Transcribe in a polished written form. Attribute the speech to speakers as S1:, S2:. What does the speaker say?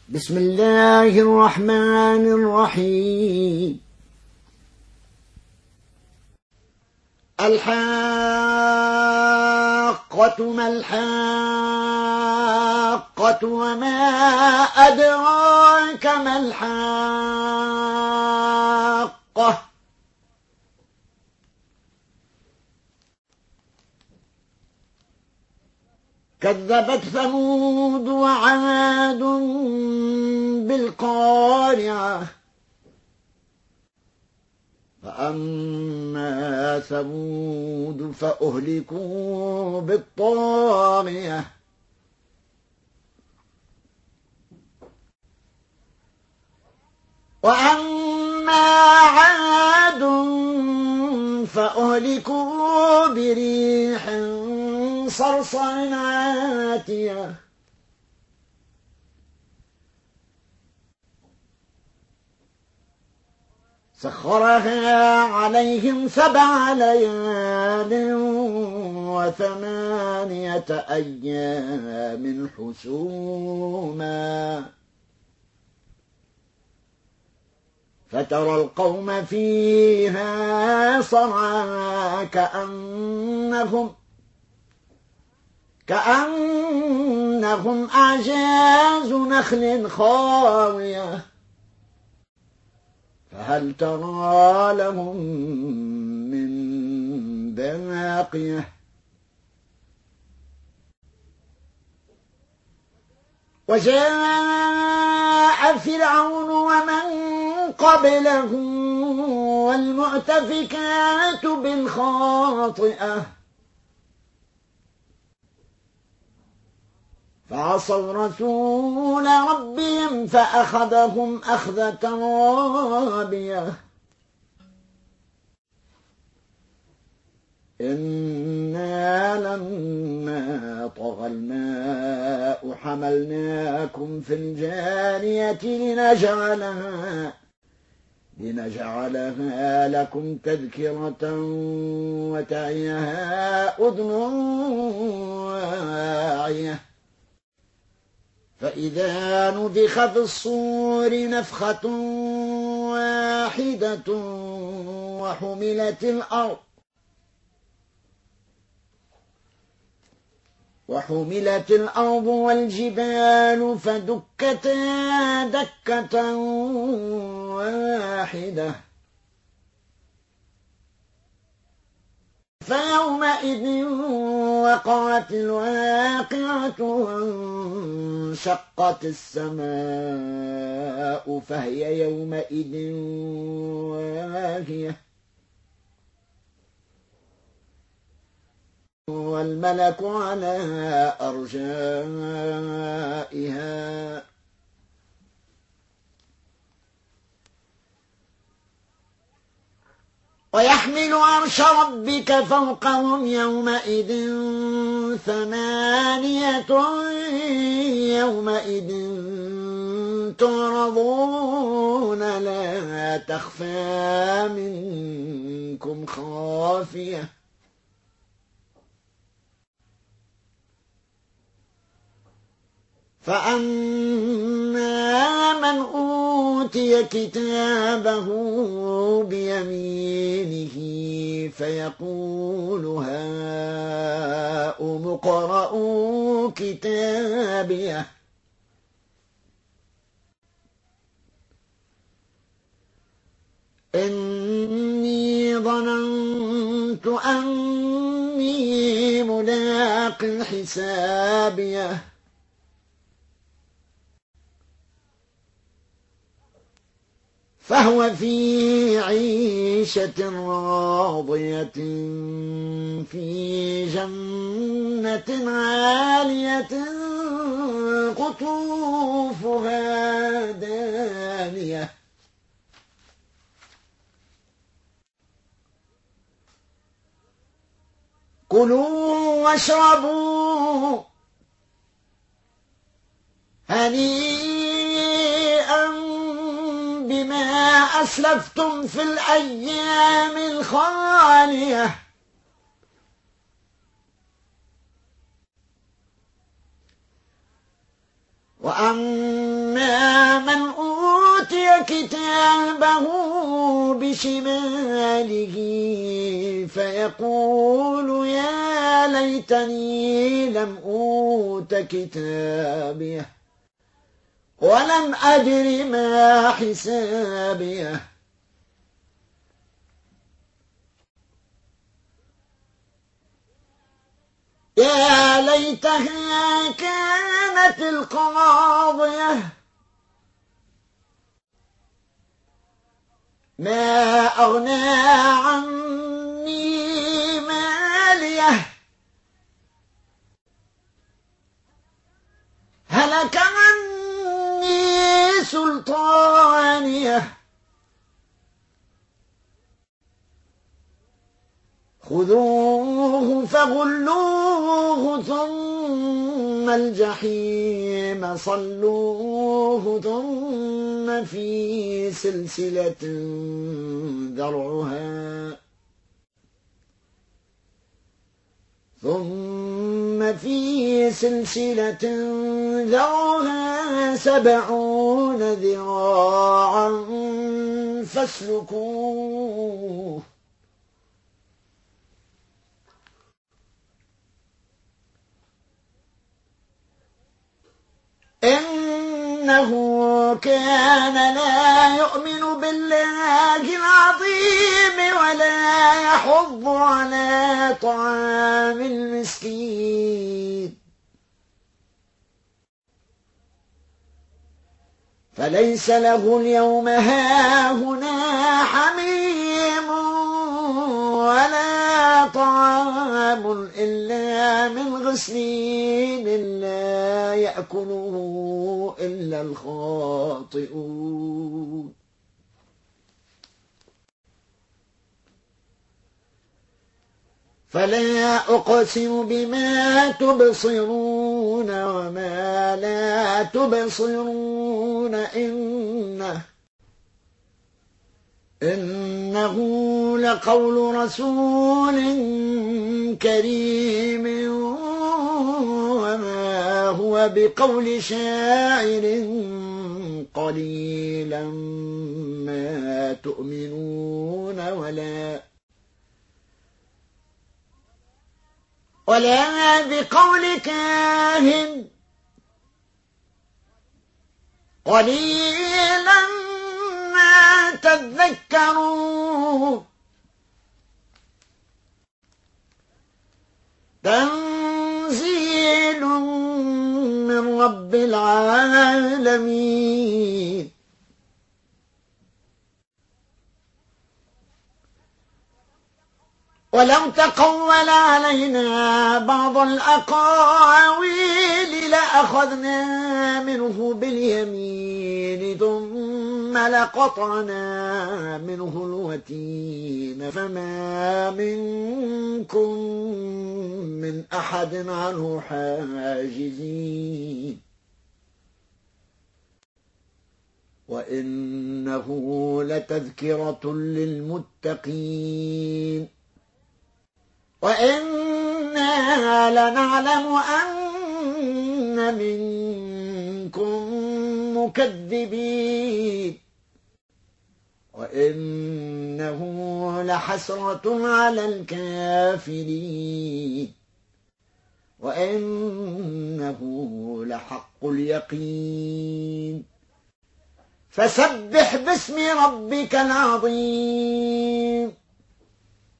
S1: بسم الله الرحمن الرحيم. الحاقة ما الحاقة وما أدراك ما الحاقة كذبت ثمود وعاد بالقارعة فأما ثمود فأهلكوا بالطاغية وأما عاد فأهلكوا بريح صرصر عاتية سخرها عليهم 7 ليال و8 أيام حسوما فترى القوم فيها صرعى كأنهم أعجاز نخل خاوية فهل ترى لهم من باقية وجاء فرعون ومن قبله والمؤتفكات بالخاطئة فعصوا رسول ربهم فأخذهم أخذة رابية إنا لما طغى الماء حملناكم في الجارية لنجعلها لكم تذكرة وتعيها أذن واعية فإذا نفخ في الصور نفخة واحدة وحملت الأرض والجبال فدكتا دكة واحدة فيومئذ وقعت الواقعة وانشقت السماء فهي يومئذ واهية والملك على أرجائها ويحمل عرش ربك فوقهم يومئذ 8 يومئذ تعرضون لا تخفى منكم خافية فأما من أوتي كتابه بيمينه فيقول هاؤم اقرءوا كتابيه إني ظننت أني ملاق حسابيه فهو في عيشة راضية في جنة عالية قطوفها دانية كلوا واشربوا هنيئا بما أسلفتم في الأيام الخالية وأما فأما من أوتي كتابه بشماله فيقول يا ليتني لم أوت كتابيه ولم أدر ما حسابيه يا ليتها كانت القاضية ما أغنى عني ماليه هلك عني سلطانيه خذوه فغلوه ثم الجحيم صلوه ثم في سلسلة ذرعها 70 ذراعا فاسلكوه إنه كان لا يؤمن بالله العظيم ولا يحض على طعام المسكين فليس له اليوم هاهنا حميم ولا طعام إلا من غسلين لا يأكله إلا الخاطئون فلا أقسم بما تبصرون وما لا تبصرون إنه لقول رسول كريم وما هو بقول شاعر قليلا ما تؤمنون ولا بقول كاهن قليلا ما تذكرون تنزيل من رب العالمين ولو تقول علينا بعض الأقاويل لأخذنا منه باليمين ثم لقطعنا منه الوتين فما منكم من أحد عنه حاجزين وإنه لتذكرة للمتقين وإنا لنعلم أن منكم مكذبين وإنه لحسرة على الكافرين وإنه لحق اليقين فسبح باسم ربك العظيم